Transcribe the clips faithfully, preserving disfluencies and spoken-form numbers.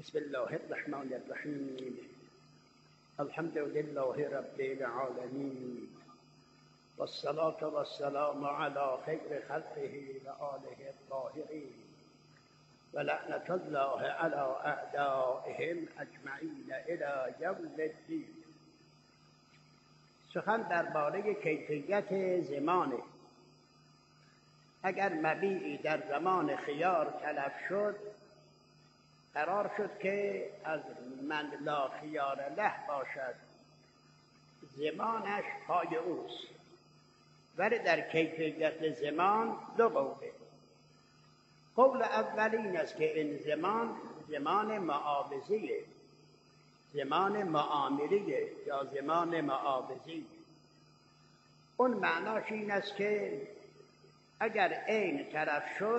بسم الله الرحمن الرحیم. الحمد لله رب العالمین والصلاة والسلام على خیر خلقه و آله الطاهرین و لعنة الله على اعدائهم اجمعین الی یوم الدین. سخن درباره کیفیت زمان. اگر مبیعی در زمان خیار تلف شد، قرار شد که از من لا خیار له باشد، زمانش پای اوست. ولی در کیفیت زمان دو قوله. قول اول این است که این زمان زمان معاوضیه، زمان معاملیه یا زمان معاوضی. اون معناش این است که اگر عین طرف شد،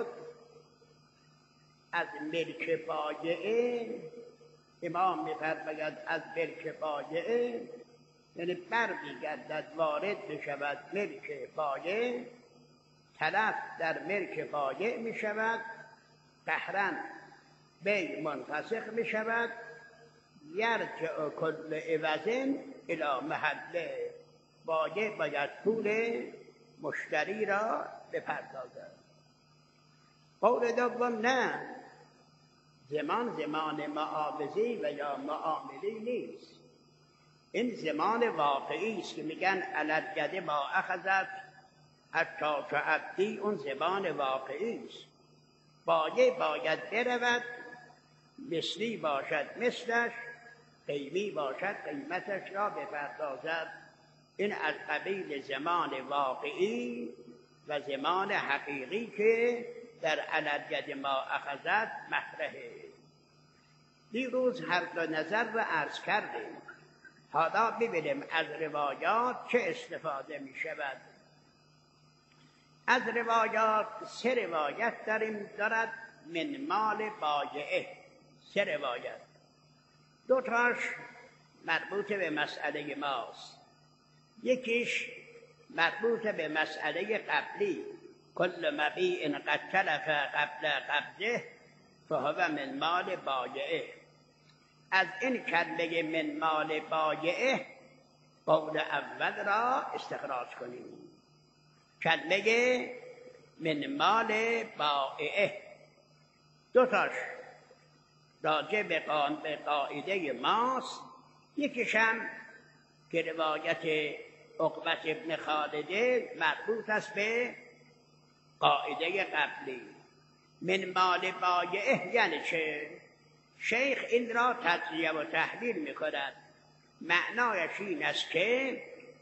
از ملک فاجعه، امام می‌فرماید از ملک فاجعه یعنی برمیگردد وارد بشود ملک فاجعه، تلف در ملک فاجعه می شود، قهرا بی منفسخ می شود، یرجع کل عوض الی محل فاجعه، باید پول مشتری را بپردازد. قول دوم نه، زمان زمان معاوضی و یا معاملی نیست، این زمان واقعی است که میگن علالید ما اخذت حتی شعبدی، اون زمان واقعی است. باید باید برود، مثلی باشد مثلش، قیمی باشد قیمتش را بپردازد. این از قبیل زمان واقعی و زمان حقیقی که در علالید ما اخذت مطرحه. دیروز هر دو نظر را عرض کردیم. حالا ببینیم از روایات چه استفاده می شود. از روایات سه روایت داریم دارد من مال بایعه، سه روایت. دو تاش مربوط به مسئله ماست، یکیش مربوط به مسئله قبلی، کل مبیع قد تلف قبل قبضه فهو من مال بایعه. از این کلمه من مال بایعه قول اول را استخراج کنیم. کلمه من مال بایعه دو تاش راجع به قاعده ماست. یکیشم که روایت عقبة ابن خالده مربوط است به قاعده قبلی. من مال بایعه یعنی چه؟ شیخ این را تجزیه و تحلیل میکند. معنایش این است که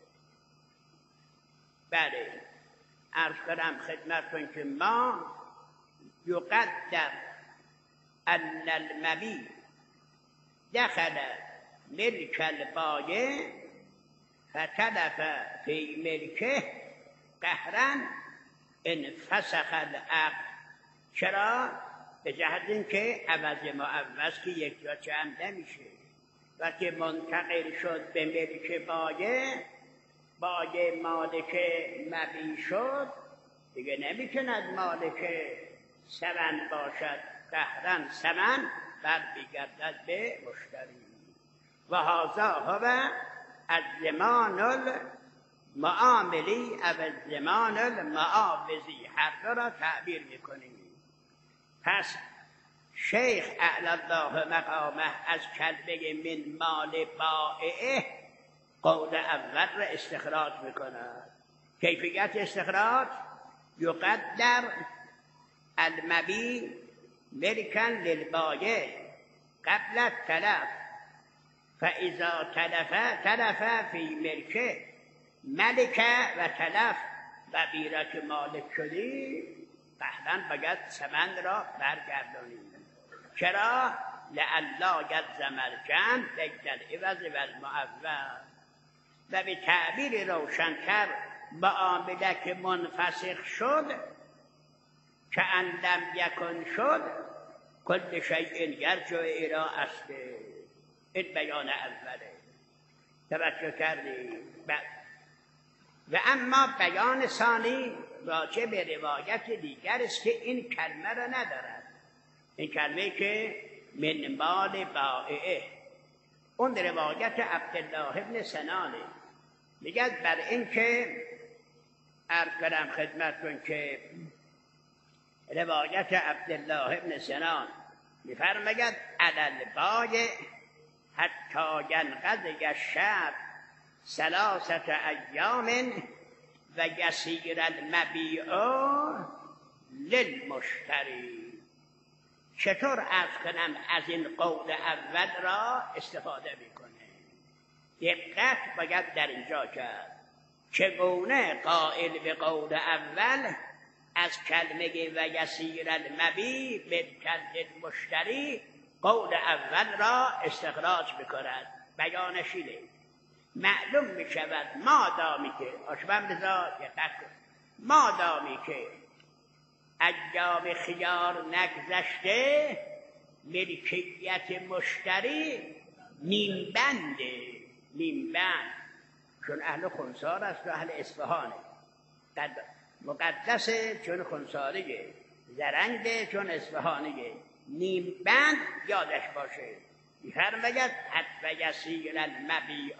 بله، عرض کنم خدمتتون که ما یقدر ان المبیع دخل ملک البایع فتلف فی ملکه قهرا انفسخ العقد. چرا؟ به جهت اینکه عوض معوض که یک جا جمع نمیشه. وقتی منتقل شد به ملک بایع، بایع مالک مبیع شد، دیگه نمیتوند مالک ثمن باشد، قهرا ثمن برمیگردد به مشتری. و هذا هو الزمان المعاملی او الزمان المعاوضی، هر دو را تعبیر میکنیم. پس شیخ اعلی الله مقامه از کلمه من مال بایعه قول اول را استخراج میکند. کیفیت استخراج یقدر المبیع ملکا للبایع قبل التلف، فاذا تلف تلف فی ملکه ملک و تلف و بیرک مالک شدی، قهرن باید ثمن را برگردانید. چرا؟ لئلا یلزم الجمع بین العوض و المعوض. و به تعبیر روشن‌تر معامله که منفسخ شد که ان لم یکن شد کل شیء یرجع الی اصله. این بیان اوله، توجه کردید؟ و اما بیان ثانی راجع به روایت دیگر است که این کلمه را ندارد. این کلمه که من مال بائعه. اون روایت عبدالله ابن سنانه. میگه بر این که عرض کنم خدمتتون که روایت عبدالله ابن سنان میفرماید علی البایع حتی ینقضی الشهر ثلاثة ایام و یسیر المبیع للمشتری. چطور عرض کنم از این قول اول را استفاده میکنه؟ دقت باید در اینجا کرد. چگونه قائل به قول اول از کلمه و یسیر المبیع ملکن للمشتری قول اول را استخراج میکند؟ بیانش اینه. معلوم میشود مادامی که آشبم رضا مادامی که ایام خیار نگذشته ملکیت مشتری نیم بنده. نیم بند چون اهل خنسار است و اهل اصفهانه، مقدسه چون خنساریه، زرنگه چون اصفهانیه. نیم بند یادش باشه. می‌فرماید حتی یسیر المبیع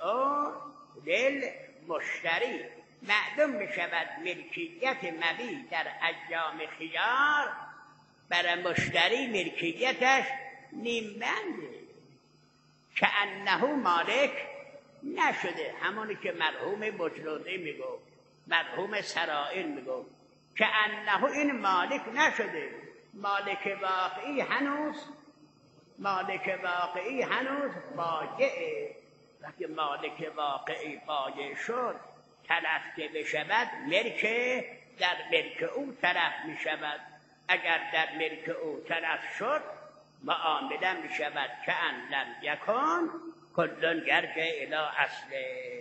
للمشتری. معلوم می‌شود ملکیت مبیع در ایام خیار برای مشتری ملکیتش نیم بنده، که انه مالک نشده. همونی که مرحوم مجلودی میگو، مرحوم سرائر میگو که انه این مالک نشده. مالک واقعی هنوز مالک واقعی هنوز بایعه. وقتی مالک واقعی بایع شد تلف که بشود ملک در ملک او تلف می شود. اگر در ملک او تلف شد معامله می شود که ان لم یکن کلن یرجع الی اصله.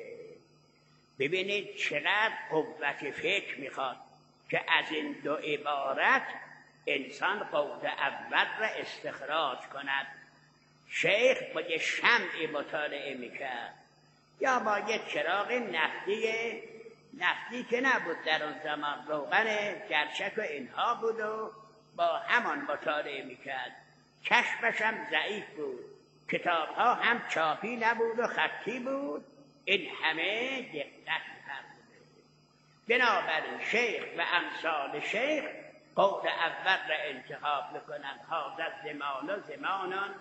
ببینید چقدر قوت فکر میخواد که از این دو عبارت انسان قول اول را استخراج کند. شیخ با یه شمعی مطالعه میکرد یا با یه چراغ نفتی نفتی که نبود در اون زمان، روغن گرچک و اینها بود و با همان مطالعه میکرد. کشفش هم ضعیف بود، کتاب ها هم چاپی نبود و خطی بود. این همه دقت فرموده. بنابراین شیخ و امثال شیخ قول اول را انتخاب میکنن. هذا زمان و زمانان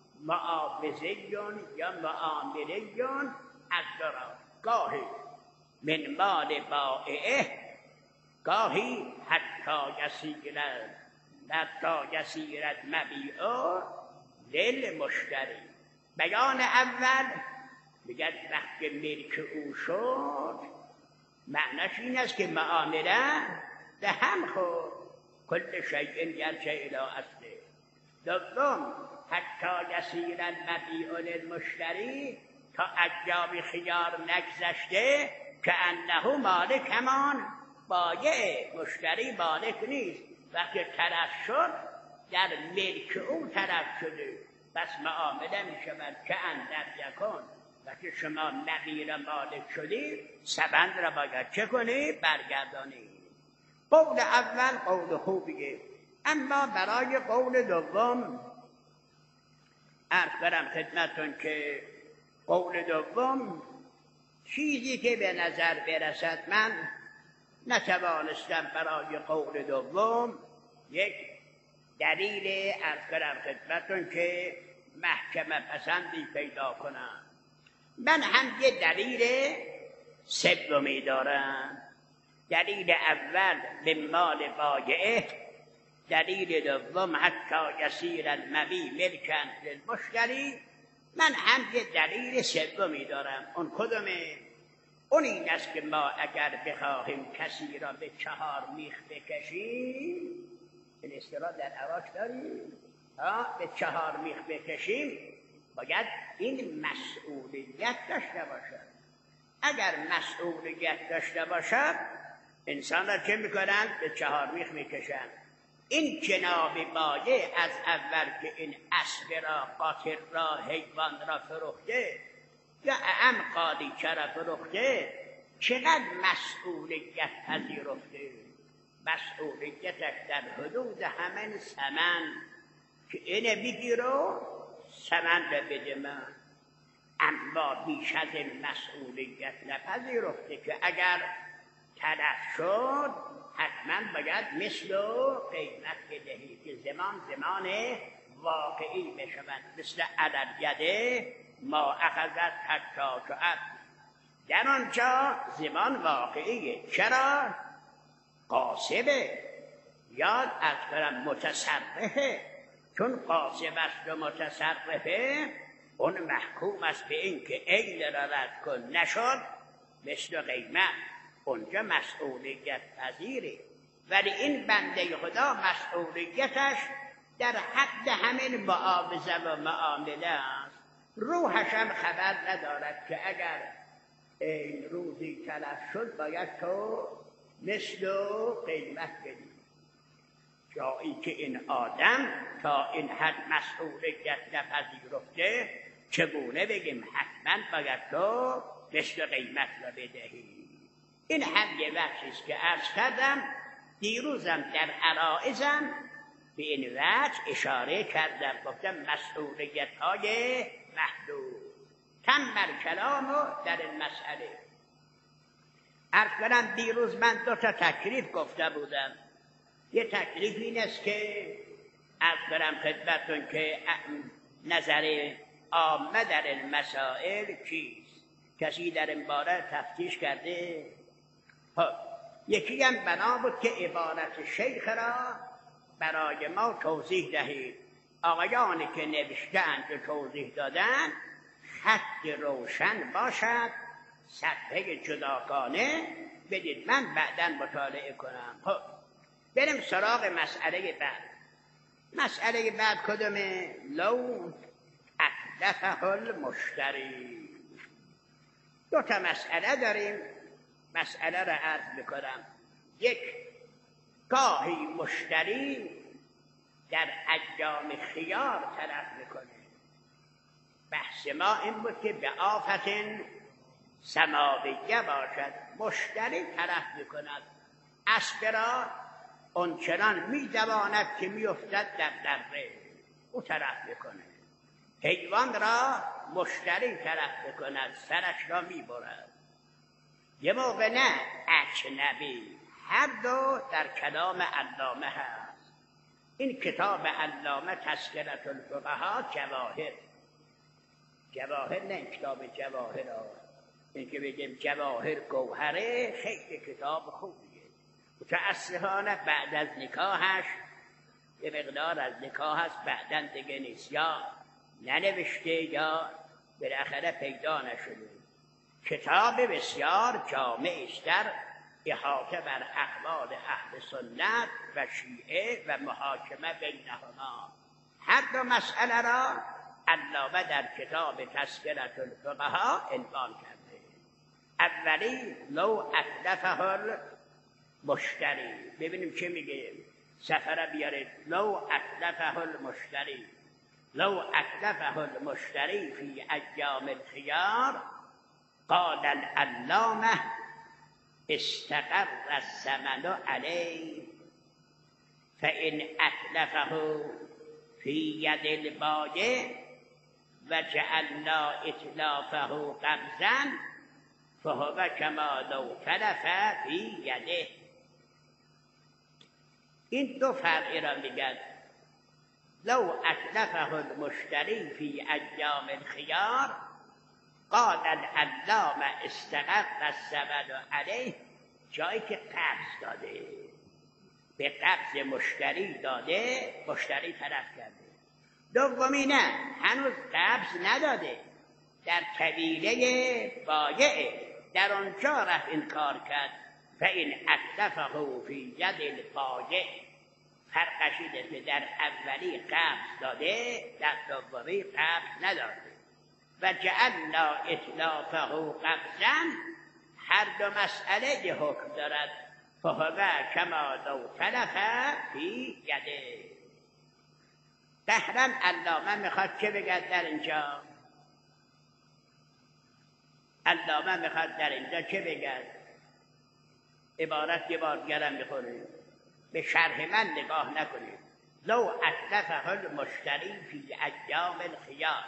معاوضیون یا معاملیون از درات. گاهی من مال بائعه، گاهی حتی یسیر حتی یسیر المبیع للمشتری. بیان اول میگه وقتی ملک او شد معنیش این است که معامله به هم خورد. کل شیء یرجع الی اصله. دوم حتی یسیر المبیع للمشتری، تا ایام خیار نگذشته که انه مالک همان بایع، مشتری مالک نیست. وقتی طرف شد در ملک او طرف شده، بس معامله می شود که اندر یکن. وقتی شما نبیر مالک شدی سبند را باید چه کنی؟ برگردانی. قول اول قول خوبیه. اما برای قول دوم عرض کنم خدمتون که قول دوم چیزی که به نظر برسد من نتوانستم برای قول دوم یک دلیل عرض کنم خدمتون که محکمه پسندی پیدا کنم. من هم یه دلیل سومی دارم. دلیل اول به مال بایعه، دلیل دوم حتی یسیر المبیع ملکن للمشتری. من هم یه دلیل سومی دارم. اون کدومه؟ اون این است که ما اگر بخواهیم کسی را به چهار میخ بکشیم، این اصطلاح در عراق داریم، به چهار میخ بکشیم باید این مسئولیت داشته باشد. اگر مسئولیت داشته باشد انسان را چه میکنند؟ به چهار میخ میکشند. این جناب بایع از اول که این اسب را، قاتل را، حیوان را فروخته یا اعم قالیچه را فروخته چقدر مسئولیت پذیرفته؟ مسئولیتش در حدود همین ثمن که اینه بگیر و ثمن را بده من، اما بیش از این مسئولیت نپذیرفته که اگر تلف شد حتما باید مثل و قیمت بدهی که زمان زمان واقعی بشود، مثل عددگده ما اخذت حتی شعب، در آنجا زمان واقعیه. چرا؟ قاسبه، یاد از کنم متصرفه، چون قاسب است و متصرفه اون محکوم است به این که عین را رد کن، نشد مثل قیمت، اونجا مسئولیت پذیره. ولی این بنده خدا مسئولیتش در حد همین معاوضه و معامله است، روحش هم خبر ندارد که اگر این روزی تلف شد باید تو مثل و قیمت بدی. جایی که این آدم تا این حد مسئولیت نپذیرفته چگونه بگیم حتما باید تو مثل قیمت را بدهی؟ این هم یه بخشیست که عرض کردم. دیروزم در عرائزم به این وجه اشاره کردم، گفتم مسئولیت های محدود. تم بر کلام در این مسئله عرض کردم. دیروز من دو تا تکلیف گفته بودم. یه تکلیف این است که عرض کردم خدمتتون که نظر عامه در این مسائل چیست؟ کسی در این باره تفتیش کرده؟ خب یکی هم بنا بود که عبارت شیخ را برای ما توضیح دهید. آقایانی که نوشتند و توضیح دادن خط روشن باشد، صفحه جداگانه بدید من بعداً مطالعه کنم. خب بریم سراغ مسئله بعد. مسئله بعد کدومه؟ لو اتلفه المشتری. دو تا مسئله داریم، مسئله را عرض میکنم. یک، گاهی مشتری در ایام خیار تلف میکنه. بحث ما این بود که به آفت سماویه باشد. مشتری تلف میکند، اسب را اونچنان میدواند که میافتد در دره، او تلف میکنه. حیوان را مشتری تلف میکند، سرش را میبرد. یه موقع نه اجنبی، هر دو در کلام علامه هست. این کتاب علامه تذکرة الفقهاء جواهر، جواهر نه این کتاب جواهر ها، این که بگیم جواهر گوهره، خیلی کتاب خوبیه. متاسفانه بعد از نکاحش یه مقدار از نکاح هست بعدن دیگه نیست، یا ننوشته یا بالاخره پیدا نشده. کتاب بسیار جامع است در احاطه بر اقوال اهل سنت و شیعه و محاکمه بینهما. هر دو مسئله را علامه در کتاب تذکرة الفقهاء عنوان کرده. اولی لو اتلفه المشتری. ببینیم چه میگه، سفره بیارید. لو اتلفه المشتری، لو اتلفه المشتری فی ایام الخیار قال العلامه استقر الثمن علیه فإن اتلفه فی ید البایع وجعلنا اتلافه قبضا فهو کما لو تلف فی یده. این دو فرقی را میگن. لو اتلفه المشتری فی ایام الخیار قال العلامه استقر الثمن علیه، جایی که قبض داده، به قبض مشتری داده، مشتری طرف کرده. دومی نه، هنوز قبض نداده، در طویله بایعه، در آنجا رفت این کار کرد. فإن اتلفه فی ید البایع، فرقش اینه که در اولی قبض داده، در دومی قبض نداده. و جعلنا اتلافه قبضا، هر دو مسئله یه حکم دارد. فهو کما لو تلف فی یده. دهرم علامه میخواد چه بگد در اینجا؟ علامه میخواد در اینجا چه بگد؟ عبارت یه بار گرم میخوره، به شرح من نگاه نکنید. لو اتلفه المشتری فی ایام الخیار،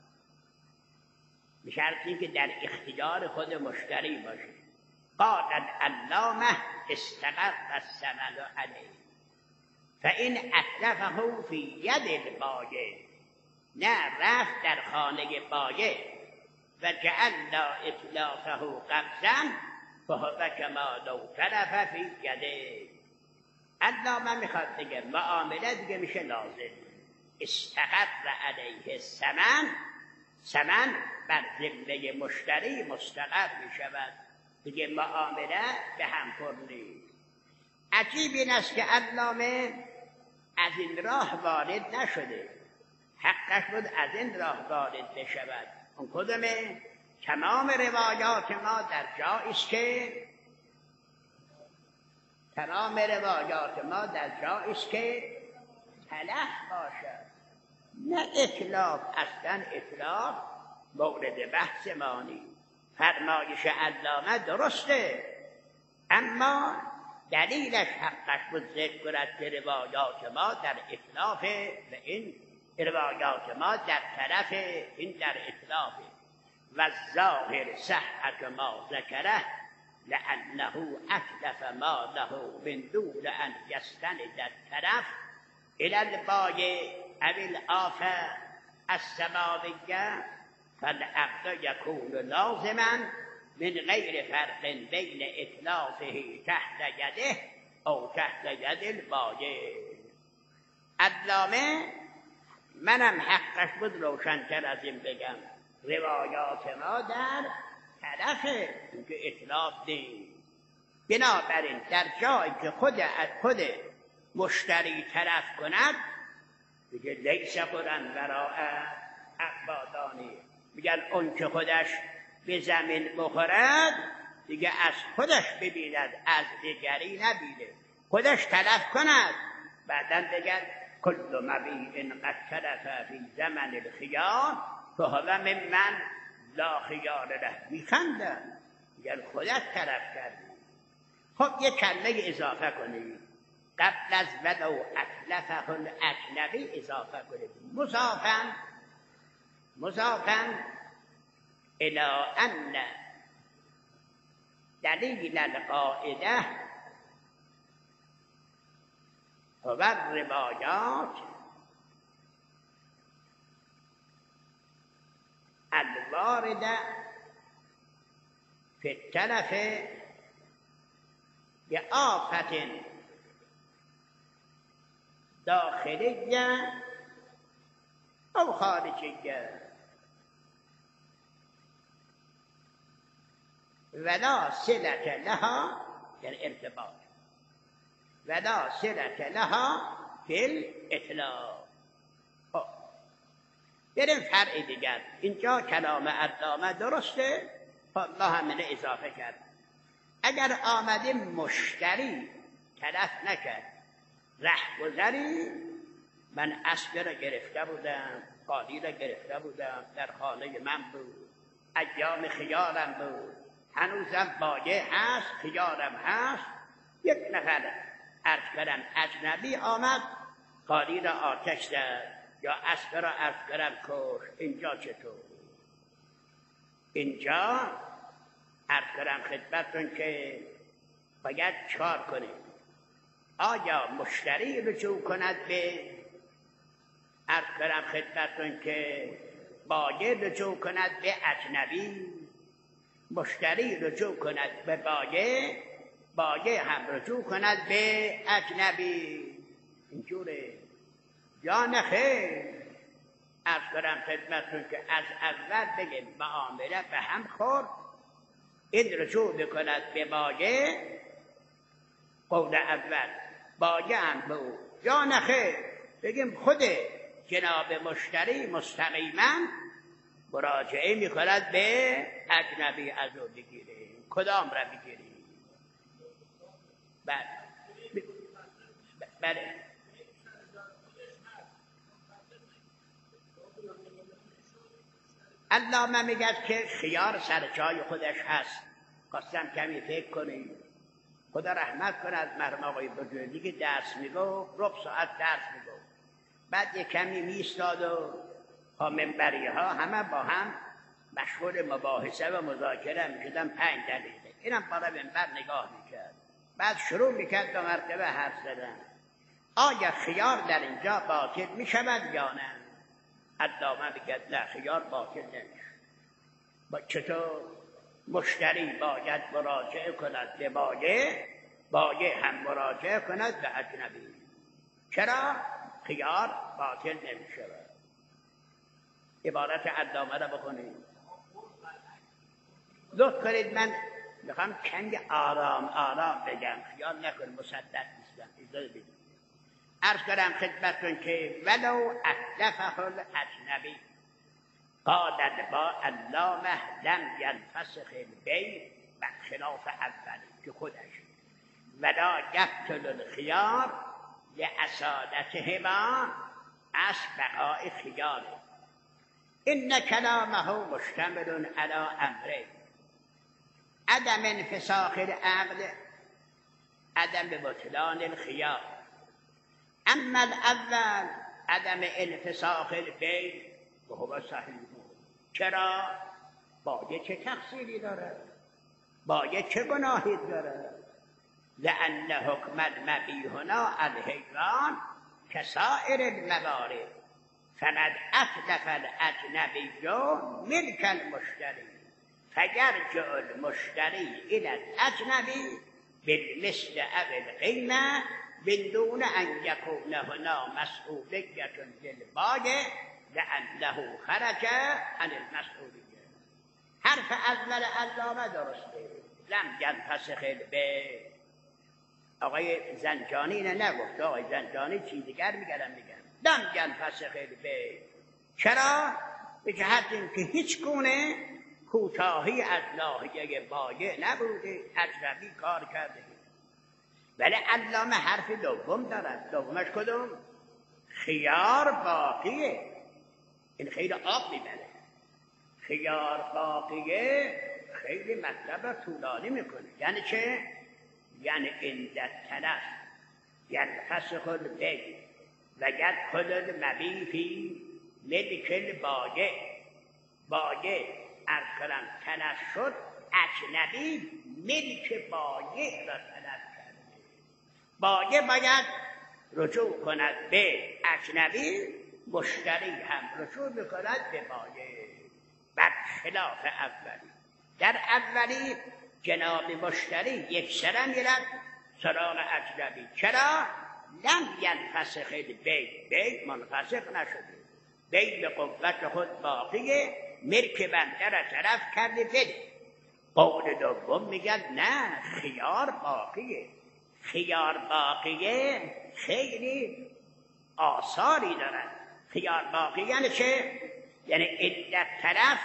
به شرطی که در اختیار خود مشتری باشه. قال العلامه استقر الثمن علیه فان اتلفه فی ید البایع، نه رفت در خانه بایع و جعلنا اتلافه قبضا فهو کما لو تلف فی یده. علامه میخواد بگه معامله دیگه میشه لازم. استقر علیه الثمن، ثمن بر ذمه مشتری مستقر میشود، دیگه معامله به هم خور نیست. عجیب این است که علامه از این راه وارد نشده، حقش بود از این راه وارد بشود. اون کدومه؟ تمام روایات ما در جایی است که تمام روایات ما در جایی است که تلف باشد، نه اطلاق. اصلا اطلاق مورد بحث ما نیست. فرمایش علامه درسته، اما دلیلش حقش بود ذکر کند که روایات ما در اطلاف و این روایات ما در طرف این در اطلافه. و ظاهر صحت ما ذکره لأنه اتلف ماله من دون ان یستند الطرف الى البایع او الآخر السماویه فالعقد یکون لازما من غیر فرق بین اتلافه تحت یده او تحت ید البایع. علامه منم حقش بود روشن‌تر از این بگم، روایات ما در طرف اینکه اطلاف نیست. بنابراین در جایی که خود خود مشتری طرف کند دیگه لیس قرن وراء اقبادانی، میگن اون که خودش به زمین بخورد دیگه از خودش ببیند، از دیگری نبینه. خودش تلف کند، بعداً بگن کل مبیع قد تلف فی زمن الخیار فهو ممن لا خیار له. میخندن، میگن خودت تلف کردی. خب یه کلمه اضافه کنید قبل از ولو اتلفه الاجنبی اضافه کنید. مضافاً مضافاً الى ان دلیل القاعده هو الروایات الوارده فی التلف بآفت داخلیه او خارجیه ولا صلت لها در ارتباط ولا صلت لها فی الاطلاق. خب بریم فرع دیگر. اینجا کلام علامه درسته، خب الله همینه اضافه کرد. اگر آمده مشتری تلف نکرد، رهگذری، من اسب را گرفته بودم، قالی را گرفته بودم، در خانه من بود، ایام خیارم بود، هنوزم بایع هست، خیارم هست، یک نفر عرض کردم اجنبی آمد قالی را آتش زد یا اسب را عرض کردم کشت. اینجا چطور؟ اینجا عرض کردم خدمتتون که باید چکار کنیم. آیا مشتری رجوع کند به عرض کردم خدمتتون که بایع رجوع کند به اجنبی، مشتری رجوع کند به بایع، بایع هم رجوع کند به اجنبی. اینجوره یا نه خیر؟ عرض کنم خدمتتون که از اول بگیم معامله به هم خورد، این رجوع بکند به بایع، قول اول بایع هم به او، یا نه خیر بگیم خود جناب مشتری مستقیما مراجعه میکند به اجنبی از او بگیره. کدام را بگیری؟ بله بله علامه میگه که خیار سر جای خودش هست. خواستم کمی فکر کنیم. خدا رحمت کنه از مرحوم آقای بزرگی که درس میگو، ربع ساعت درس میگو، بعد یک کمی میستاد و ها منبری ها همه با هم مشغول مباحثه و مذاکره میشدن پنج دقیقه. اینم بالا منبر نگاه میکرد، بعد شروع میکرد دو مرتبه حرف زدن. آیا خیار در اینجا باطل میشود یا نه؟ علامه میگه نه، خیار باطل نمیشه. با چطور؟ مشتری باید مراجعه کند به بایع، بایع هم مراجعه کند به اجنبی. چرا؟ خیار باطل نمیشود. عبارت علامه را بخونید. لطف کنید من میخوام کمی آرام آرام بگم، خیال نکن مسدد نیستم. اجازه بدید. عرض کنم خدمتتون که ولو اتلفه الاجنبی قال با علامه لم ينفسخ البیع بخلاف اولی که خودش ولا یقتل الخیار لأصالتهما از بقاء خیاره. ان کلامه مشتمل على امرین: عدم انفساخ العقد، عدم بطلان الخیار. اما الاول عدم انفساخ البیع و هو صحیح. چرا؟ بایع چه تقصیری داره؟ بایع چه گناهی داره؟ لأن حکم المبیع هنا الحیوان کسائر الموارد فقد اتلف الاجنبی ملک المشتری فیرجع المشتری الى الاجنبی بالمثل او القیمه من دون ان یکون هنا مسئولیت للبایع لأنه خرج عن المسئولیه. حرف اول علامه درسته. لم ينفسخ البیع. آقای زنجانی نه نگفت، آقای زنجانی چیز دیگر میگردم میگن لم ينفسخ البیع. چرا؟ به جهت اینکه هیچ گونه کوتاهی از ناحیه بایع نبوده، اجنبی کار کرده. ولی علامه حرف دوم دارد. دومش کدوم؟ خیار باقیه. این خیلی آب میبره. خیار باقیه خیلی مطلب را طولانی میکنه. یعنی چه؟ یعنی عند التلف ينفسخ البیع و يدخل المبیع فی ملک البایع. بایع عرض کنم تلف شد، اجنبی ملک بایع را تلف کرده. بایع باید رجوع کند به اجنبی، مشتری هم رجوع میکند به بایع. برخلاف اولی. در اولی جناب مشتری یک سره میرد سراغ اجنبی. چرا؟ لم ینفسخ البیع. بیع منفسخ نشده. بیع به قوت خود باقیه، ملک بنده را طرف کرده بده. قول دوم میگن نه، خیار باقیه. خیار باقیه خیلی آثاری دارد. خیار باقی یعنی چه؟ یعنی علت طرف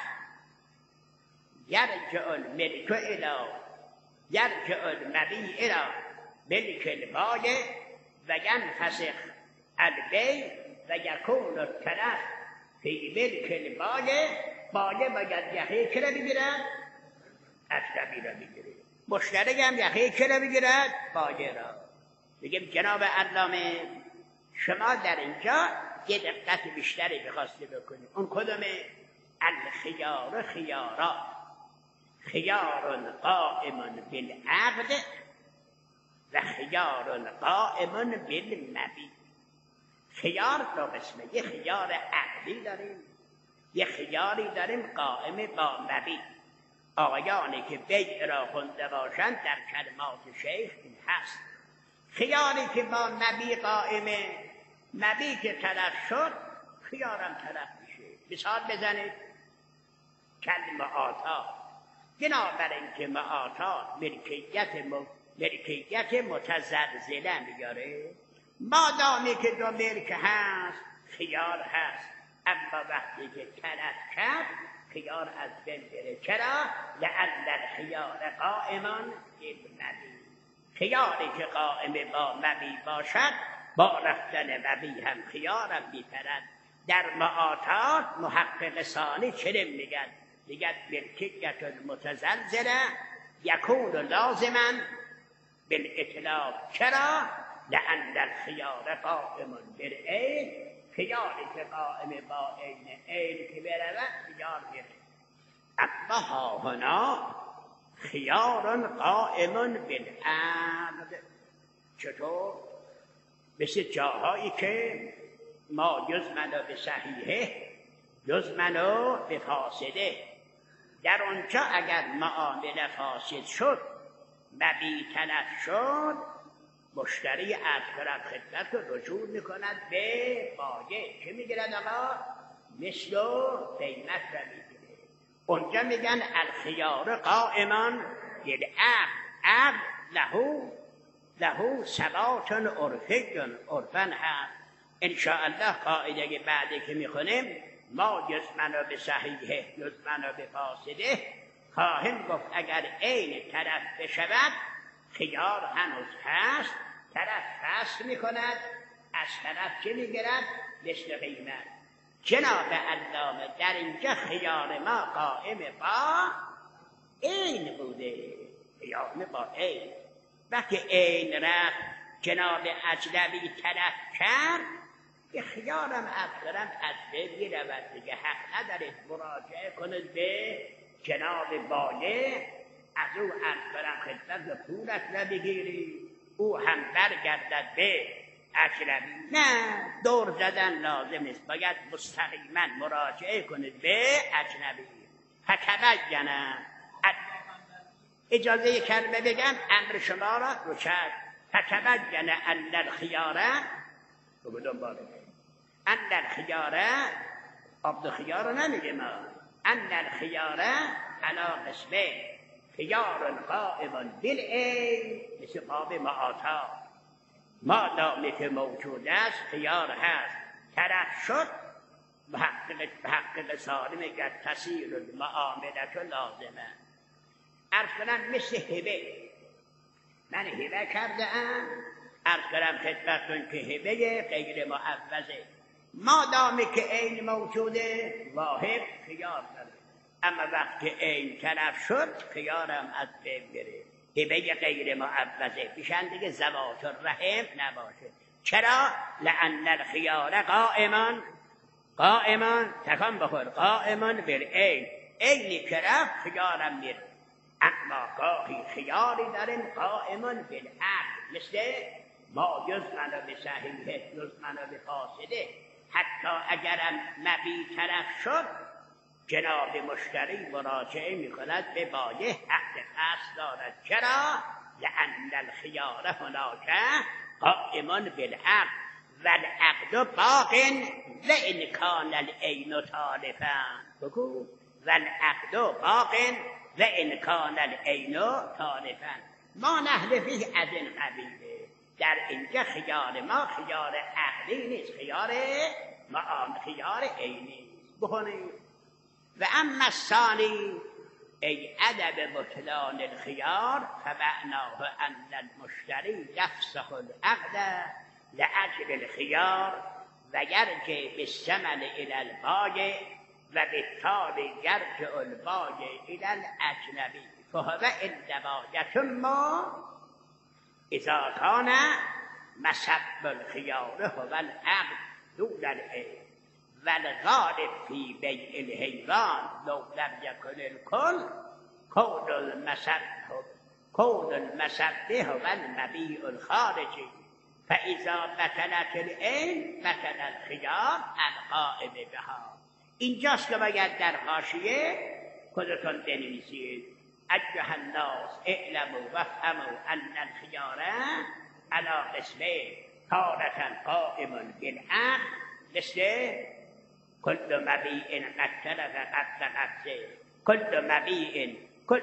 یرجع الملک الی یرجع المبیع الی ملک البایع و ینفسخ البیع و یکون الطرف فی ملک البایع. بایع باید یقه که را بگیرد؟ اجنبی را بگیرد. مشتری هم یقه که را بگیرد؟ بایع را. بگیم جناب علامه شما در اینجا یه دقت بیشتری بخواسته بکنید. اون کدومه؟ الخیار خیارات. خیار قائم بالعقد و خیار قائم بالمبیع. خیار دو قسمه. یه خیار عقلی داریم، یه خیاری داریم قائم با مبیع. آقایانی که بیع را خونده باشند در کلمات شیخ این هست. خیاری که با مبیع قائمه، مبیع که تلف شد خیارم تلف میشه. مثال بزنید. کالمعاطات. بنابراین که معاطات ملکیت م... ملکیت متزلزله میاره. مادامی که دو ملک هست خیار هست، اما وقتی که تلف کرد خیار از بین بره. چرا؟ لأن الخیار قائمان بالمبیع. خیاری که قائم با مبیع باشد با رفتن مبیع هم خیارم میپرد. در معاطات محقق ثانی چنین میگن، میگن ملکیت المتزلزله یکون لازما بالاتلاف. چرا؟ لأن الخیار قائم بالعین خیاری که قائم با عین، عین که برود خیار میره. اما هاهنا خیار قائم بالعقد. چطور؟ مثل جاهایی که ما جز منو به صحیحه جز منو به فاسده، در اونجا اگر معامله فاسد شد مبی تلف شد، مشتری از طرف خدمت رو رجوع میکند به بایع. چه میگیرد آقا؟ مثل قیمت را میگیره. اونجا میگن الخیار قائمان بالعقد. عقد لهو لهو ثبات عرفی، عرفن هست. انشاءالله قاعده بعدی که میخونیم ما جز منو به صحیحه جز منو به فاسده خواهیم گفت اگر عین طرف بشود خیار هنوز هست، طرف فصل میکند، از طرف چه میگیرد؟ مثل قیمت. جناب علامه در اینجا خیار ما قائم با عین بوده، قیام با عین. وقتی عین رفت جناب اجنبی طرف کرد، که خیارم اکثرم از بین رود دیگه، حق ندارید مراجعه کنید به جناب باله، از او اکثرم خدمت و پولت نبگیری، او هم برگردد به اجنبی. نه، دور زدن لازم نیست، باید مستقیما مراجعه کنید به اجنبی. فتبین، اجازه کلمه بگم امر شما را روشد. فتبین ان الخیاره بگو دنباله ان الخیاره عبد خیار رو نمیگه ما، ان الخیاره علا قسمه خیار قائم بالعین مثل قاب معاتا، ما دامی که موجود است خیار هست، طرف شد محقق سالم گر تسیر المعاملت لازمه. عرض کنم مثل هبه، من هبه کرده ام، عرض کنم خدمتون که هبه غیر معوضه، ما دامی که عین موجوده واهب خیار داره، اما وقتی عین طرف شد خیارم از بین بره. هبه غیر معوضه پیشن دیگه زوات الرحم نباشه. چرا؟ لأن الخیار قائمان قائمان تکان بخور قائمان بالعین، عینی که رفت خیارم میره. اما گاهی خیاری داریم قائمان بالعقد، مثل ما جز منو به صحیحه جز منو به فاسده، حتی اگرم مبی طرف شد جناب مشتری مراجعه میکند به بایع، حق قصد دارد. چرا؟ لأن الخیار هناک قائمان بالعقد والعقد باق وإن کان العین تالفا. بگو والعقد باق وإن کان العین تالفا. ما نحلفی از این قبیله. در اینجا خیار ما خیار عقلی نیست، خیار ما خیار عینی. بخونید و اما الثانی ای ادب بطلان الخیار فمعناه ان المشتری یفسخ العقد لأجل الخیار و یرجع بالثمن الى البایع و بالتالي یرجع البایع الى الاجنبی فهو انما یتم اذا کان مسب الخیار هو العقد دون العین والغالب في بيع الحيوان لو لم يكن الكل كون المسب كون المسب هو المبيع الخارجي فإذا بطلت العين بطل الخيار القائم بها. اینجاست که باید در حاشیه خودتون بنویسید ایها الناس اعلموا وافهموا ان الخيار على قسمين تارة قائم بالعقد مثل كل مبيع قد تلف قد نفسه كل مبيع كل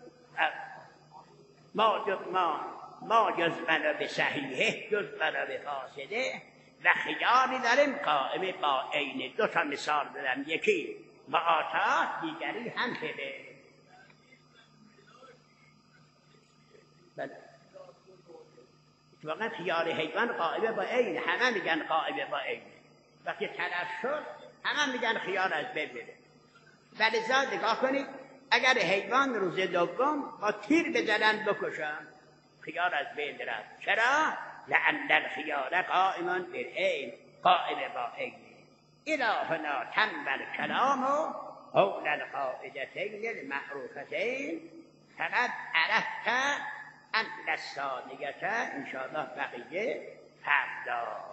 ما جز ما ما جز منو به صحیحه جز منو به فاسده و خیاری داریم قائم با عین. دو تا مثال دادم، یکی معاطات دیگری هم هبه. بله واقعا خیار حیوان قائم با عین، همه میگن قائم با عین، وقتی طرف شد همه میگن خیار از بین بره. ولذا نگاه کنید اگر حیوان روز دوم با تیر بزنن بکشن خیار از بین رفت. چرا؟ لأن الخیار قائم بالعین قائم با عینه. الهنا تم الکلام و حول القاعدتین المعروفتین فقد عرفت ان الثانیه انشاءالله بقیه فردا.